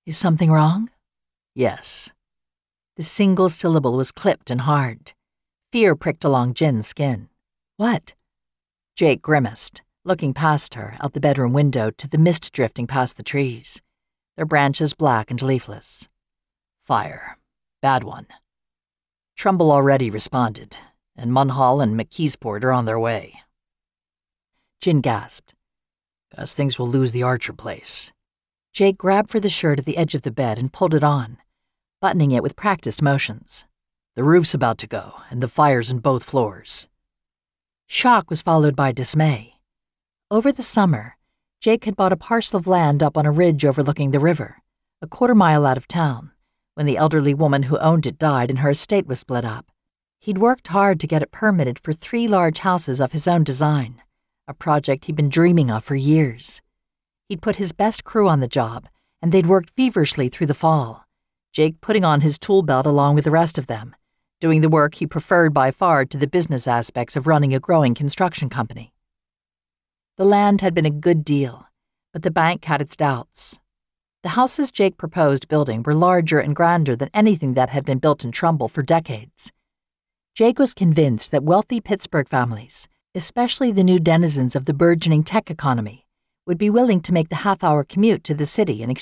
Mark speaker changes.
Speaker 1: Is something wrong? Yes. The single syllable was clipped and hard. Fear pricked along Jin's skin. What? Jake grimaced, looking past her out the bedroom window to the mist drifting past the trees, their branches black and leafless. Fire. Bad one. Trumbull already responded, and Munhall and McKeesport are on their way. Jin gasped. Guess things will lose the Archer place. Jake grabbed for the shirt at the edge of the bed and pulled it on, buttoning it with practiced motions. The roof's about to go, and the fire's in both floors. Shock was followed by dismay. Over the summer, Jake had bought a parcel of land up on a ridge overlooking the river, a quarter-mile out of town, when the elderly woman who owned it died and her estate was split up. He'd worked hard to get it permitted for 3 large houses of his own design, a project he'd been dreaming of for years. He'd put his best crew on the job, and they'd worked feverishly through the fall, Jake putting on his tool belt along with the rest of them, doing the work he preferred by far to the business aspects of running a growing construction company. The land had been a good deal, but the bank had its doubts. The houses Jake proposed building were larger and grander than anything that had been built in Trumbull for decades. Jake was convinced that wealthy Pittsburgh families, especially the new denizens of the burgeoning tech economy, would be willing to make the half-hour commute to the city in